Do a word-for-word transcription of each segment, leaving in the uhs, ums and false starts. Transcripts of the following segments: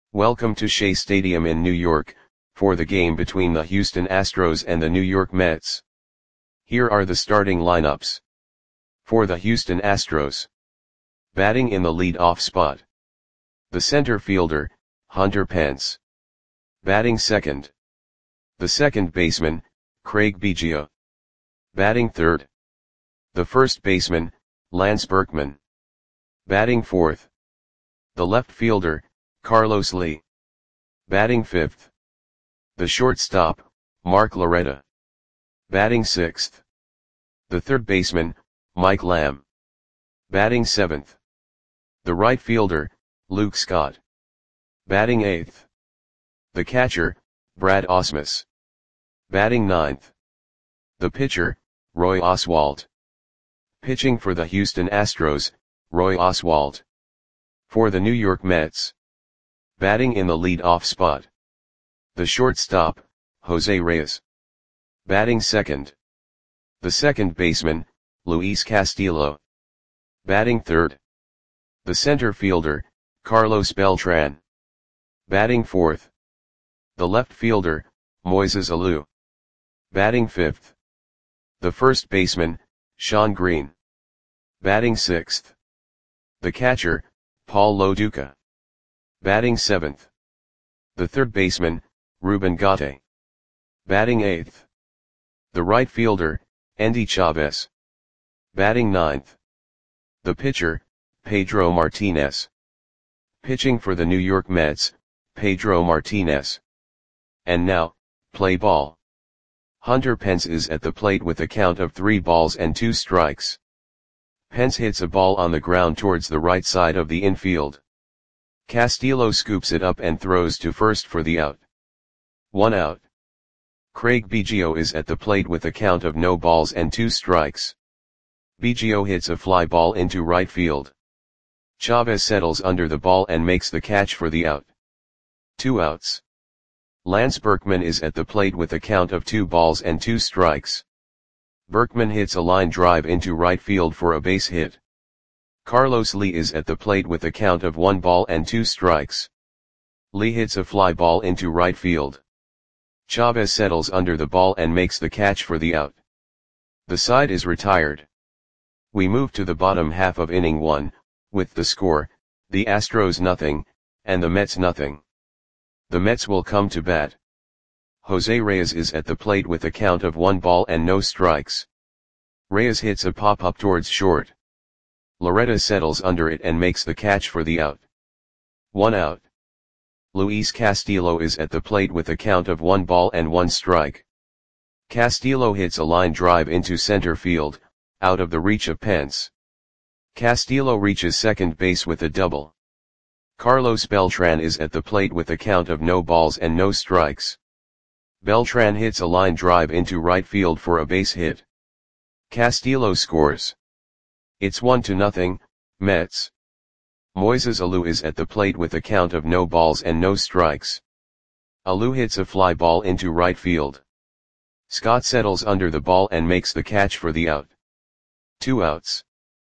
Welcome to Shea Stadium in New York, for the game between the Houston Astros and the New York Mets. Here are the starting lineups. For the Houston Astros. Batting in the lead-off spot. The center fielder, Hunter Pence. Batting second. The second baseman, Craig Biggio. Batting third. The first baseman, Lance Berkman. Batting fourth. The left fielder, Carlos Lee. Batting fifth. The shortstop, Mark Loretta. Batting sixth. The third baseman, Mike Lamb. Batting seventh. The right fielder, Luke Scott. Batting eighth. The catcher, Brad Ausmus. Batting ninth. The pitcher, Roy Oswalt. Pitching for the Houston Astros, Roy Oswalt. For the New York Mets. Batting in the lead-off spot. The shortstop, Jose Reyes. Batting second. The second baseman, Luis Castillo. Batting third. The center fielder, Carlos Beltran. Batting fourth. The left fielder, Moises Alou. Batting fifth. The first baseman, Shawn Green. Batting sixth. The catcher, Paul Lo Duca. Batting seventh. The third baseman, Ruben Gate. Batting eighth. The right fielder, Endy Chavez. Batting ninth. The pitcher, Pedro Martinez. Pitching for the New York Mets, Pedro Martinez. And now, play ball. Hunter Pence is at the plate with a count of three balls and two strikes. Pence hits a ball on the ground towards the right side of the infield. Castillo scoops it up and throws to first for the out. One out. Craig Biggio is at the plate with a count of no balls and two strikes. Biggio hits a fly ball into right field. Chavez settles under the ball and makes the catch for the out. Two outs. Lance Berkman is at the plate with a count of two balls and two strikes. Berkman hits a line drive into right field for a base hit. Carlos Lee is at the plate with a count of one ball and two strikes. Lee hits a fly ball into right field. Chavez settles under the ball and makes the catch for the out. The side is retired. We move to the bottom half of inning one, with the score, the Astros nothing, and the Mets nothing. The Mets will come to bat. Jose Reyes is at the plate with a count of one ball and no strikes. Reyes hits a pop-up towards short. Loretta settles under it and makes the catch for the out. One out. Luis Castillo is at the plate with a count of one ball and one strike. Castillo hits a line drive into center field, out of the reach of Pence. Castillo reaches second base with a double. Carlos Beltran is at the plate with a count of no balls and no strikes. Beltran hits a line drive into right field for a base hit. Castillo scores. It's one to nothing, Mets. Moises Alou is at the plate with a count of no balls and no strikes. Alou hits a fly ball into right field. Scott settles under the ball and makes the catch for the out. Two outs.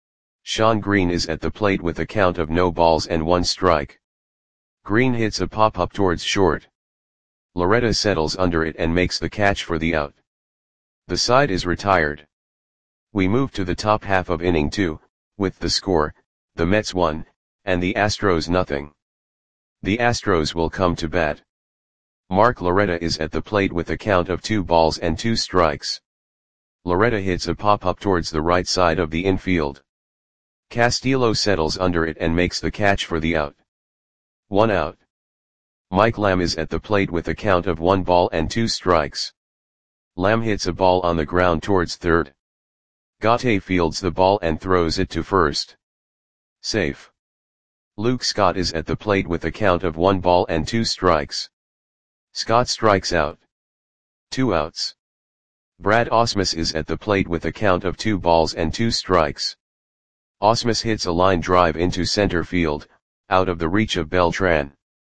Shawn Green is at the plate with a count of no balls and one strike. Green hits a pop-up towards short. Loretta settles under it and makes the catch for the out. The side is retired. We move to the top half of inning two, with the score, the Mets one, and the Astros nothing. The Astros will come to bat. Mark Loretta is at the plate with a count of two balls and two strikes. Loretta hits a pop-up towards the right side of the infield. Castillo settles under it and makes the catch for the out. One out. Mike Lamb is at the plate with a count of one ball and two strikes. Lamb hits a ball on the ground towards third. Gate fields the ball and throws it to first. Safe. Luke Scott is at the plate with a count of one ball and two strikes. Scott strikes out. Two outs. Brad Ausmus is at the plate with a count of two balls and two strikes. Ausmus hits a line drive into center field, out of the reach of Beltran.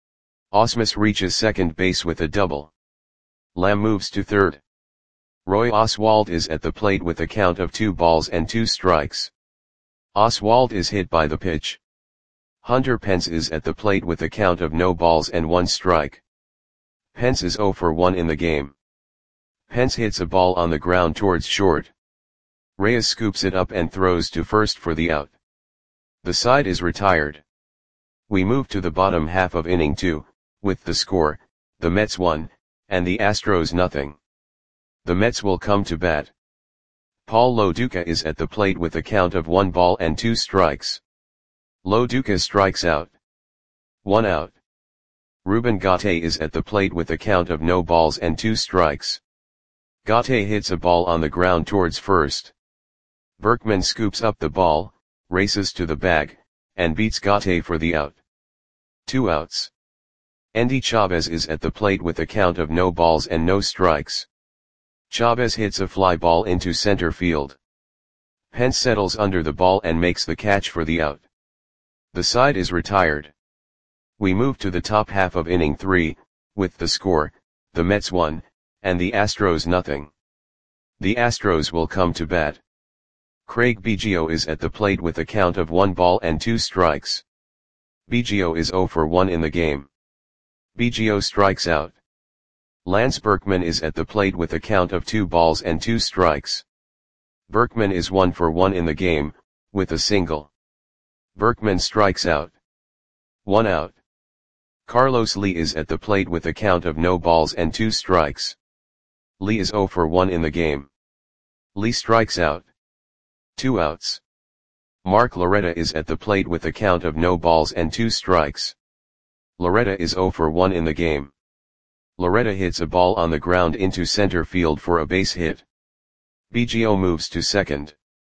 Ausmus reaches second base with a double. Lamb moves to third. Roy Oswalt is at the plate with a count of two balls and two strikes. Oswalt is hit by the pitch. Hunter Pence is at the plate with a count of no balls and one strike. Pence is zero for one in the game. Pence hits a ball on the ground towards short. Reyes scoops it up and throws to first for the out. The side is retired. We move to the bottom half of inning two, with the score, the Mets one, and the Astros nothing. The Mets will come to bat. Paul Lo Duca is at the plate with a count of one ball and two strikes. Lo Duca strikes out. One out. Ruben Gatte is at the plate with a count of no balls and two strikes. Gatte hits a ball on the ground towards first. Berkman scoops up the ball, races to the bag, and beats Gatte for the out. Two outs. Endy Chavez is at the plate with a count of no balls and no strikes. Chavez hits a fly ball into center field. Pence settles under the ball and makes the catch for the out. The side is retired. We move to the top half of inning three, with the score, the Mets one, and the Astros nothing. The Astros will come to bat. Craig Biggio is at the plate with a count of one ball and two strikes. Biggio is zero for one in the game. Biggio strikes out. Lance Berkman is at the plate with a count of two balls and two strikes. Berkman is one for one in the game, with a single. Berkman strikes out. One out. Carlos Lee is at the plate with a count of no balls and two strikes. Lee is zero for one in the game. Lee strikes out. Two outs. Mark Loretta is at the plate with a count of no balls and two strikes. Loretta is zero for one in the game. Loretta hits a ball on the ground into center field for a base hit. Biggio moves to second.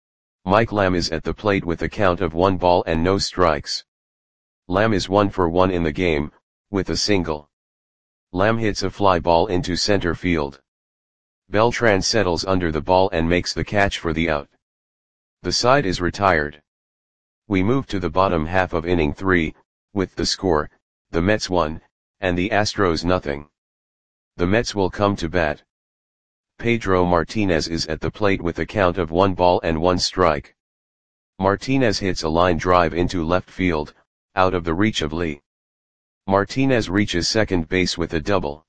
Mike Lamb is at the plate with a count of one ball and no strikes. Lamb is one for one in the game, with a single. Lamb hits a fly ball into center field. Beltran settles under the ball and makes the catch for the out. The side is retired. We move to the bottom half of inning three, with the score, the Mets one, and the Astros nothing. The Mets will come to bat. Pedro Martinez is at the plate with a count of one ball and one strike. Martinez hits a line drive into left field, out of the reach of Lee. Martinez reaches second base with a double.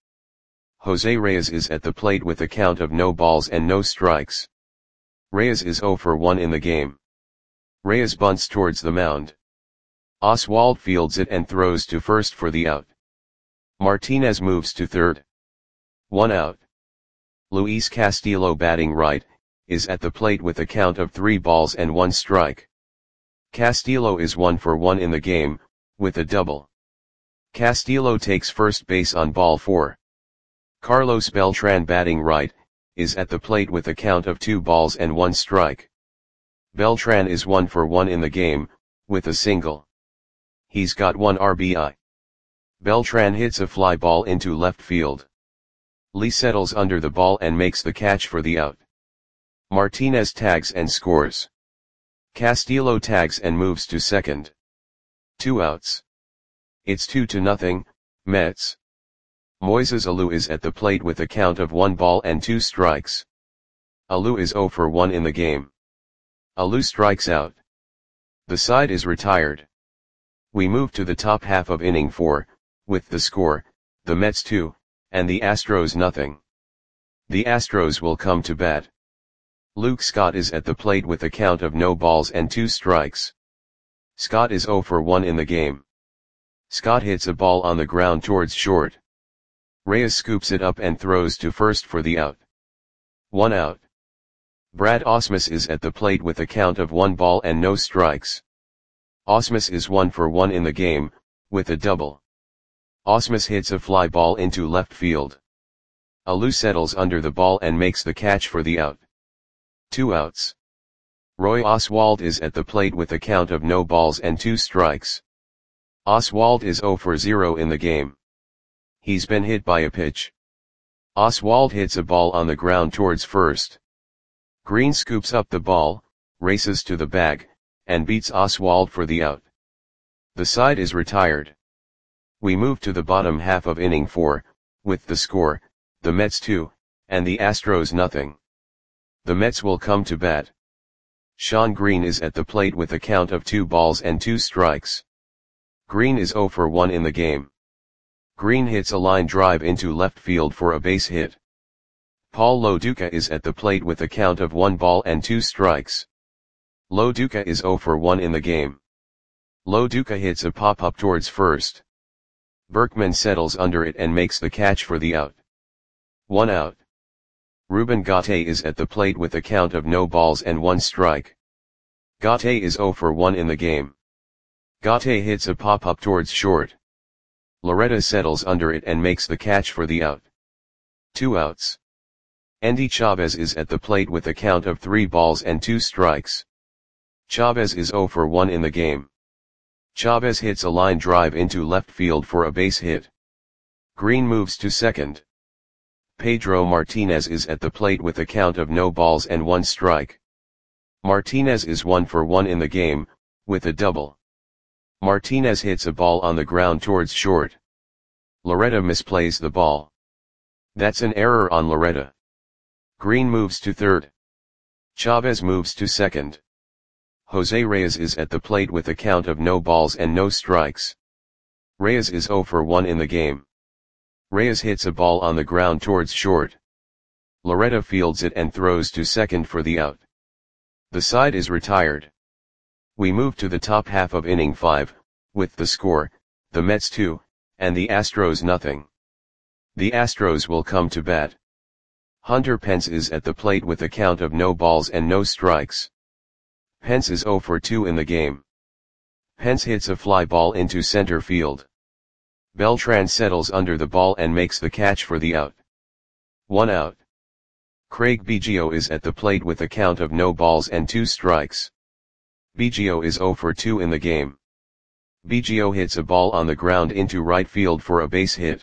Jose Reyes is at the plate with a count of no balls and no strikes. Reyes is zero for one in the game. Reyes bunts towards the mound. Oswald fields it and throws to first for the out. Martinez moves to third. One out. Luis Castillo, batting right, is at the plate with a count of three balls and one strike. Castillo is one for one in the game, with a double. Castillo takes first base on ball four. Carlos Beltran, batting right, is at the plate with a count of two balls and one strike. Beltran is one for one in the game, with a single. He's got one R B I. Beltran hits a fly ball into left field. Lee settles under the ball and makes the catch for the out. Martinez tags and scores. Castillo tags and moves to second. Two outs. It's two to nothing, Mets. Moises Alou is at the plate with a count of one ball and two strikes. Alou is zero for one in the game. Alou strikes out. The side is retired. We move to the top half of inning four, with the score, the Mets two, and the Astros nothing. The Astros will come to bat. Luke Scott is at the plate with a count of no balls and two strikes. Scott is zero for one in the game. Scott hits a ball on the ground towards short. Reyes scoops it up and throws to first for the out. One out. Brad Ausmus is at the plate with a count of one ball and no strikes. Ausmus is one for one in the game, with a double. Ausmus hits a fly ball into left field. Alou settles under the ball and makes the catch for the out. Two outs. Roy Oswalt is at the plate with a count of no balls and two strikes. Oswalt is zero for zero in the game. He's been hit by a pitch. Oswalt hits a ball on the ground towards first. Green scoops up the ball, races to the bag, and beats Oswalt for the out. The side is retired. We move to the bottom half of inning four, with the score, the Mets two, and the Astros nothing. The Mets will come to bat. Sean Green is at the plate with a count of two balls and two strikes. Green is zero for one in the game. Green hits a line drive into left field for a base hit. Paul Lo Duca is at the plate with a count of one ball and two strikes. Lo Duca is zero for one in the game. Lo Duca hits a pop-up towards first. Berkman settles under it and makes the catch for the out. One out. Ruben Gate is at the plate with a count of no balls and one strike. Gate is zero for one in the game. Gate hits a pop-up towards short. Loretta settles under it and makes the catch for the out. Two outs. Andy Chavez is at the plate with a count of three balls and two strikes. Chavez is zero for one in the game. Chavez hits a line drive into left field for a base hit. Green moves to second. Pedro Martinez is at the plate with a count of no balls and one strike. Martinez is one for one in the game, with a double. Martinez hits a ball on the ground towards short. Loretta misplays the ball. That's an error on Loretta. Green moves to third. Chavez moves to second. Jose Reyes is at the plate with a count of no balls and no strikes. Reyes is zero for one in the game. Reyes hits a ball on the ground towards short. Loretta fields it and throws to second for the out. The side is retired. We move to the top half of inning five, with the score, the Mets two, and the Astros nothing. The Astros will come to bat. Hunter Pence is at the plate with a count of no balls and no strikes. Pence is zero for two in the game. Pence hits a fly ball into center field. Beltran settles under the ball and makes the catch for the out. One out. Craig Biggio is at the plate with a count of no balls and two strikes. Biggio is zero for two in the game. Biggio hits a ball on the ground into right field for a base hit.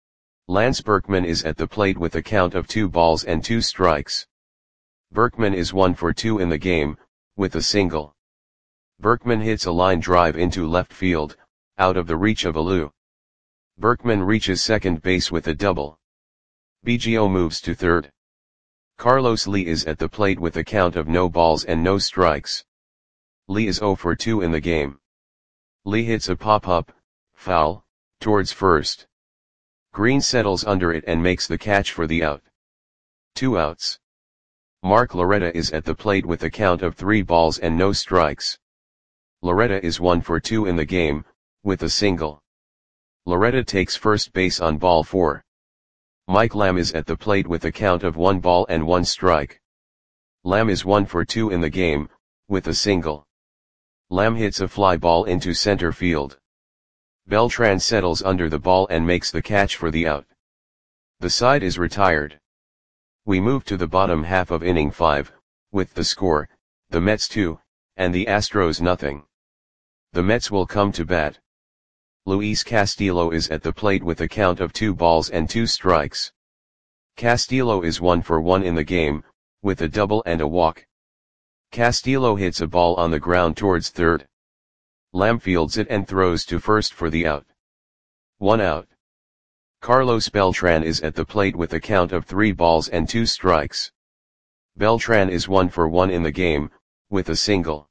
Lance Berkman is at the plate with a count of two balls and two strikes. Berkman is one for two in the game, with a single. Berkman hits a line drive into left field, out of the reach of Alou. Berkman reaches second base with a double. Biggio moves to third. Carlos Lee is at the plate with a count of no balls and no strikes. Lee is zero for two in the game. Lee hits a pop-up, foul, towards first. Green settles under it and makes the catch for the out. Two outs. Mark Loretta is at the plate with a count of three balls and no strikes. Loretta is one for two in the game, with a single. Loretta takes first base on ball four. Mike Lamb is at the plate with a count of one ball and one strike. Lamb is one for two in the game, with a single. Lamb hits a fly ball into center field. Beltran settles under the ball and makes the catch for the out. The side is retired. We move to the bottom half of inning five, with the score, the Mets two, and the Astros nothing. The Mets will come to bat. Luis Castillo is at the plate with a count of two balls and two strikes. Castillo is one for one in the game, with a double and a walk. Castillo hits a ball on the ground towards third. Lamb fields it and throws to first for the out. One out. Carlos Beltran is at the plate with a count of three balls and two strikes. Beltran is one for one in the game, with a single.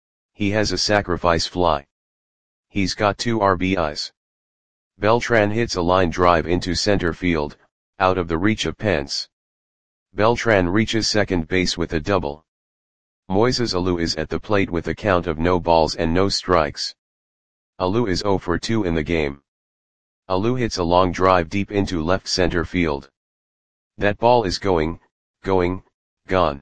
He has a sacrifice fly. He's got two R B Is. Beltran hits a line drive into center field, out of the reach of Pence. Beltran reaches second base with a double. Moises Alou is at the plate with a count of no balls and no strikes. Alou is zero for two in the game. Alou hits a long drive deep into left center field. That ball is going, going, gone.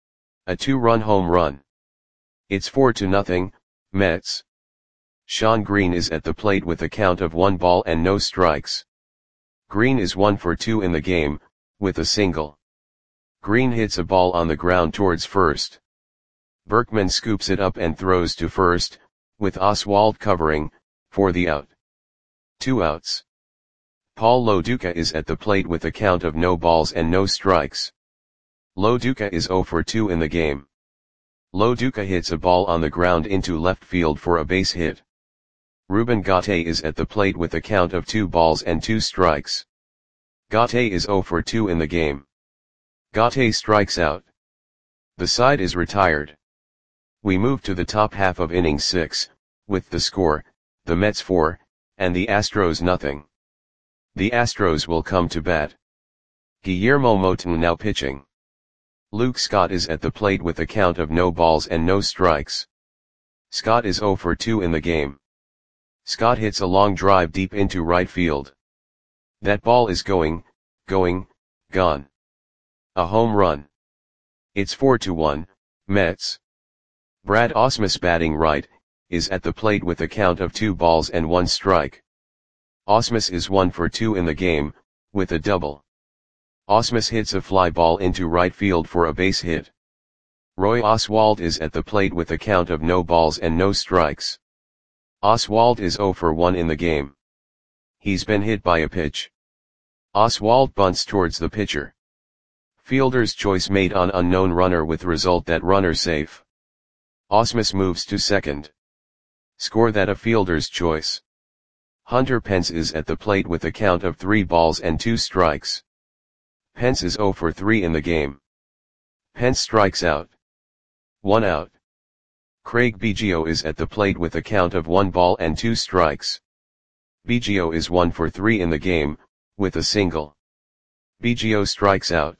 A two-run home run. It's four to nothing, Mets. Sean Green is at the plate with a count of one ball and no strikes. Green is one for two in the game, with a single. Green hits a ball on the ground towards first. Berkman scoops it up and throws to first, with Oswalt covering, for the out. Two outs. Paul Lo Duca is at the plate with a count of no balls and no strikes. Lo Duca is zero for two in the game. Lo Duca hits a ball on the ground into left field for a base hit. Ruben Gate is at the plate with a count of two balls and two strikes. Gate is zero for two in the game. Gate strikes out. The side is retired. We move to the top half of inning six, with the score, the Mets four, and the Astros nothing. The Astros will come to bat. Guillermo Moton now pitching. Luke Scott is at the plate with a count of no balls and no strikes. Scott is zero for two in the game. Scott hits a long drive deep into right field. That ball is going, going, gone. A home run. It's four to one, Mets. Brad Ausmus batting right, is at the plate with a count of two balls and one strike. Ausmus is one for two in the game, with a double. Ausmus hits a fly ball into right field for a base hit. Roy Oswalt is at the plate with a count of no balls and no strikes. Oswalt is zero for one in the game. He's been hit by a pitch. Oswalt bunts towards the pitcher. Fielder's choice made on unknown runner with result that runner safe. Ausmus moves to second. Score that a fielder's choice. Hunter Pence is at the plate with a count of three balls and two strikes. Pence is zero for three in the game. Pence strikes out. One out. Craig Biggio is at the plate with a count of one ball and two strikes. Biggio is one for three in the game, with a single. Biggio strikes out.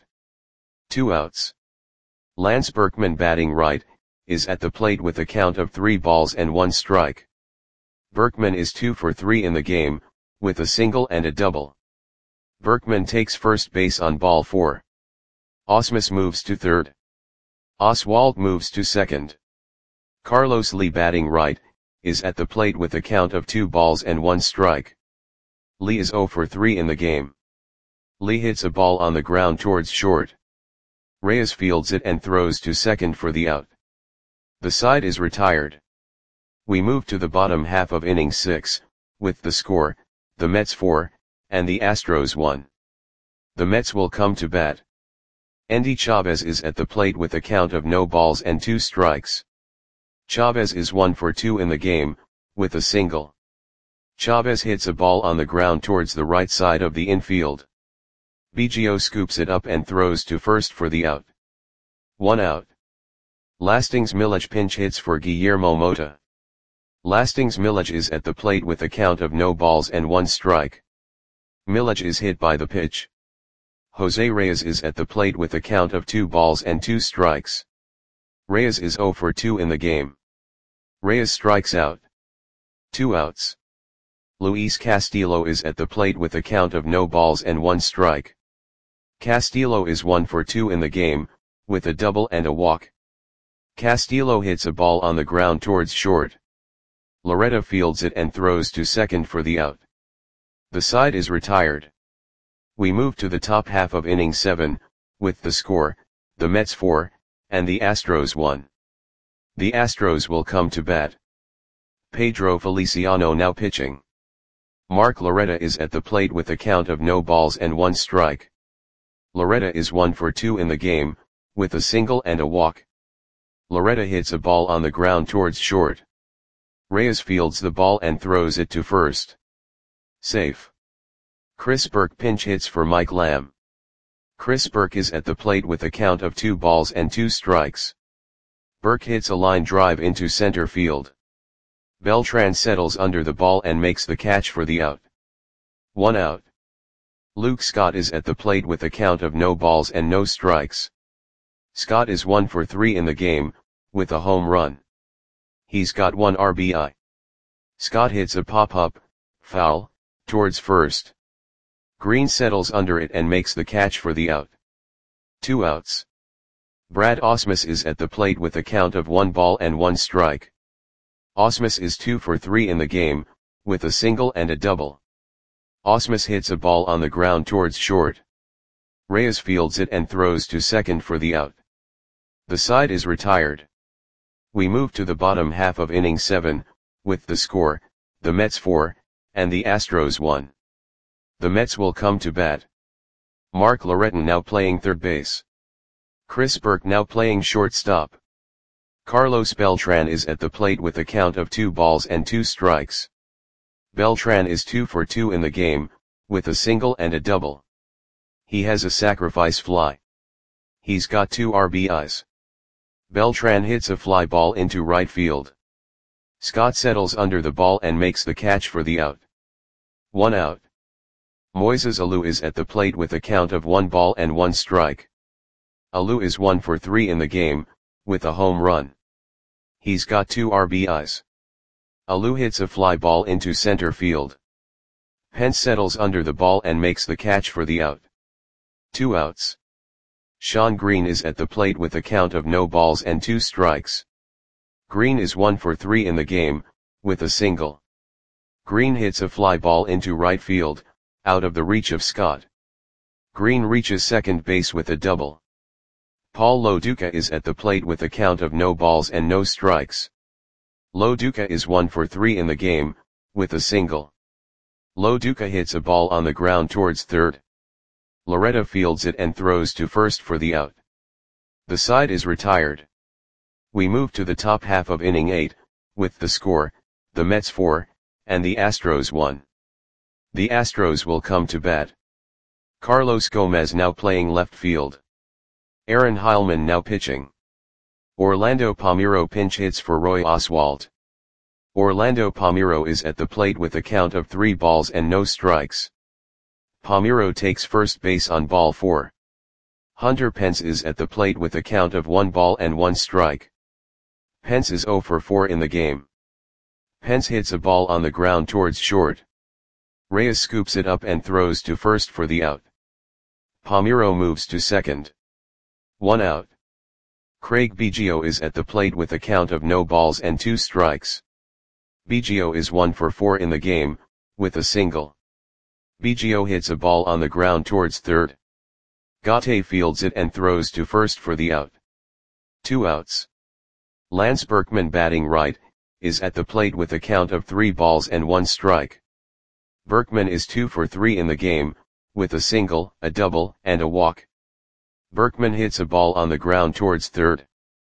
Two outs. Lance Berkman batting right, is at the plate with a count of three balls and one strike. Berkman is two for three in the game, with a single and a double. Berkman takes first base on ball four. Ausmus moves to third. Oswalt moves to second. Carlos Lee batting right, is at the plate with a count of two balls and one strike. Lee is zero for three in the game. Lee hits a ball on the ground towards short. Reyes fields it and throws to second for the out. The side is retired. We move to the bottom half of inning six, with the score, the Mets four, and the Astros one. The Mets will come to bat. Endy Chavez is at the plate with a count of no balls and two strikes. Chavez is one for two in the game, with a single. Chavez hits a ball on the ground towards the right side of the infield. Biggio scoops it up and throws to first for the out. One out. Lastings Milledge pinch hits for Guillermo Mota. Lastings Milledge is at the plate with a count of no balls and one strike. Milledge is hit by the pitch. Jose Reyes is at the plate with a count of two balls and two strikes. Reyes is zero for two in the game. Reyes strikes out. Two outs. Luis Castillo is at the plate with a count of no balls and one strike. Castillo is one for two in the game, with a double and a walk. Castillo hits a ball on the ground towards short. Loretta fields it and throws to second for the out. The side is retired. We move to the top half of inning seven, with the score, the Mets four, and the Astros one. The Astros will come to bat. Pedro Feliciano now pitching. Mark Loretta is at the plate with a count of no balls and one strike. Loretta is one for two in the game, with a single and a walk. Loretta hits a ball on the ground towards short. Reyes fields the ball and throws it to first. Safe. Chris Burke pinch hits for Mike Lamb. Chris Burke is at the plate with a count of two balls and two strikes. Burke hits a line drive into center field. Beltran settles under the ball and makes the catch for the out. One out. Luke Scott is at the plate with a count of no balls and no strikes. Scott is one for three in the game, with a home run. He's got one R B I. Scott hits a pop-up, foul, towards first. Green settles under it and makes the catch for the out. Two outs. Brad Ausmus is at the plate with a count of one ball and one strike. Ausmus is two for three in the game, with a single and a double. Ausmus hits a ball on the ground towards short. Reyes fields it and throws to second for the out. The side is retired. We move to the bottom half of inning seven, with the score, the Mets four, and the Astros one. The Mets will come to bat. Mark Loretta now playing third base. Chris Burke now playing shortstop. Carlos Beltran is at the plate with a count of two balls and two strikes. Beltran is two for two in the game, with a single and a double. He has a sacrifice fly. He's got two R B Is. Beltran hits a fly ball into right field. Scott settles under the ball and makes the catch for the out. One out. Moises Alou is at the plate with a count of one ball and one strike. Alou is one for three in the game, with a home run. He's got two R B Is. Alou hits a fly ball into center field. Pence settles under the ball and makes the catch for the out. Two outs. Shawn Green is at the plate with a count of no balls and two strikes. Green is one for three in the game, with a single. Green hits a fly ball into right field, out of the reach of Scott. Green reaches second base with a double. Paul Lo Duca is at the plate with a count of no balls and no strikes. Lo Duca is one for three in the game, with a single. Lo Duca hits a ball on the ground towards third. Loretta fields it and throws to first for the out. The side is retired. We move to the top half of inning eight, with the score, the Mets four, and the Astros one. The Astros will come to bat. Carlos Gomez now playing left field. Aaron Heilman now pitching. Orlando Palmeiro pinch hits for Roy Oswalt. Orlando Palmeiro is at the plate with a count of three balls and no strikes. Palmeiro takes first base on ball four. Hunter Pence is at the plate with a count of one ball and one strike. Pence is zero for four in the game. Pence hits a ball on the ground towards short. Reyes scoops it up and throws to first for the out. Palmeiro moves to second. One out. Craig Biggio is at the plate with a count of no balls and two strikes. Biggio is one for four in the game, with a single. Biggio hits a ball on the ground towards third. Gaute fields it and throws to first for the out. Two outs. Lance Berkman batting right, is at the plate with a count of three balls and one strike. Berkman is two for three in the game, with a single, a double, and a walk. Berkman hits a ball on the ground towards third.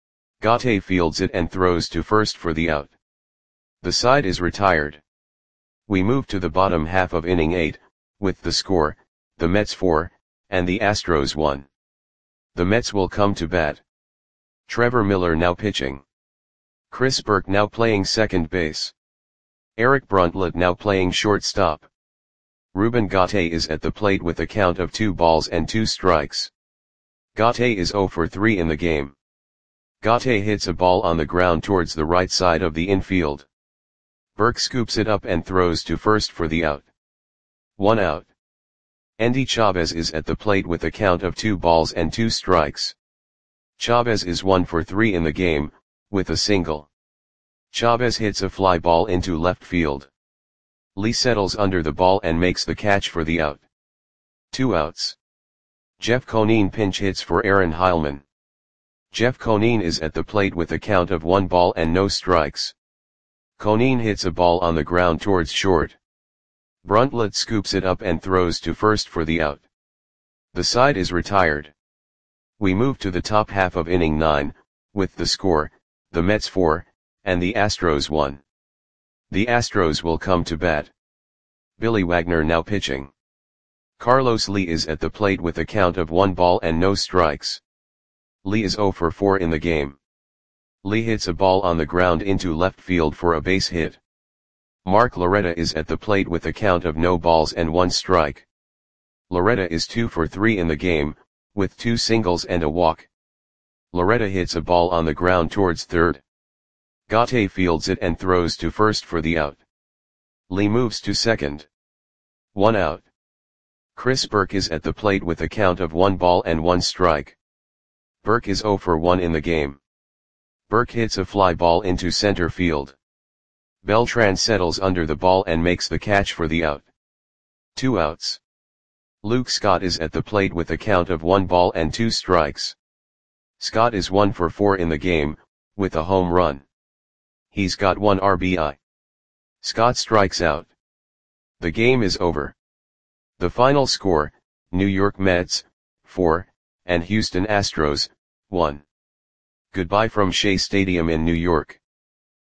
Gaute fields it and throws to first for the out. The side is retired. We move to the bottom half of inning eight, with the score, the Mets four, and the Astros one. The Mets will come to bat. Trevor Miller now pitching. Chris Burke now playing second base. Eric Bruntlett now playing shortstop. Ruben Gaute is at the plate with a count of two balls and two strikes. Gaute is zero for three in the game. Gaute hits a ball on the ground towards the right side of the infield. Burke scoops it up and throws to first for the out. One out. Endy Chavez is at the plate with a count of two balls and two strikes. Chavez is one for three in the game, with a single. Chavez hits a fly ball into left field. Lee settles under the ball and makes the catch for the out. Two outs. Jeff Conine pinch hits for Aaron Heilman. Jeff Conine is at the plate with a count of one ball and no strikes. Conine hits a ball on the ground towards short. Bruntlett scoops it up and throws to first for the out. The side is retired. We move to the top half of inning nine, with the score, the Mets four, and the Astros one. The Astros will come to bat. Billy Wagner now pitching. Carlos Lee is at the plate with a count of one ball and no strikes. Lee is zero for four in the game. Lee hits a ball on the ground into left field for a base hit. Mark Loretta is at the plate with a count of no balls and one strike. Loretta is two for three in the game, with two singles and a walk. Loretta hits a ball on the ground towards third. Gaute fields it and throws to first for the out. Lee moves to second. One out. Chris Burke is at the plate with a count of one ball and one strike. Burke is zero for one in the game. Burke hits a fly ball into center field. Beltran settles under the ball and makes the catch for the out. Two outs. Luke Scott is at the plate with a count of one ball and two strikes. Scott is one for four in the game, with a home run. He's got one R B I. Scott strikes out. The game is over. The final score, New York Mets, four, and Houston Astros, one. Goodbye from Shea Stadium in New York.